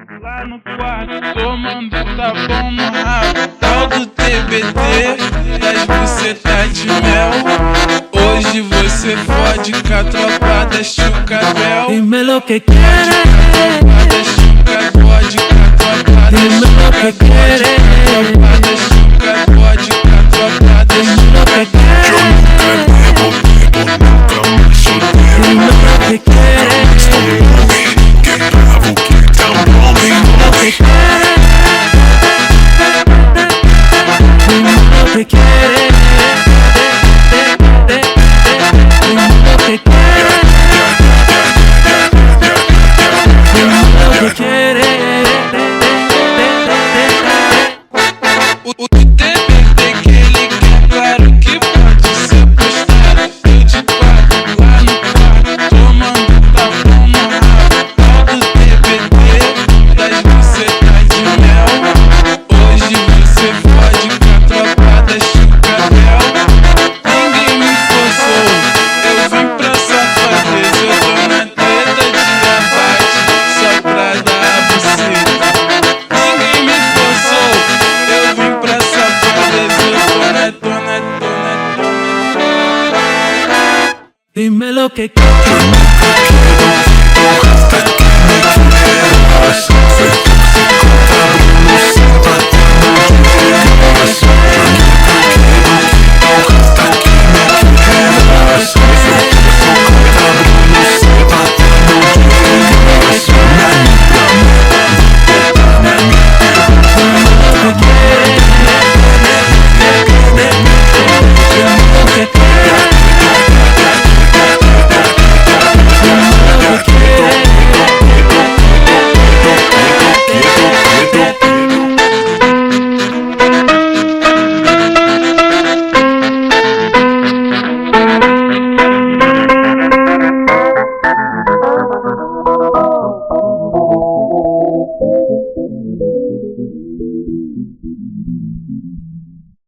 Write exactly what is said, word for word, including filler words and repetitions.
Lá no quarto, tomando tapão no rabo. Tal do T B T, das bucetas de mel. Hoje você fode com a tropa da Chucabel. Dime lo que quieres.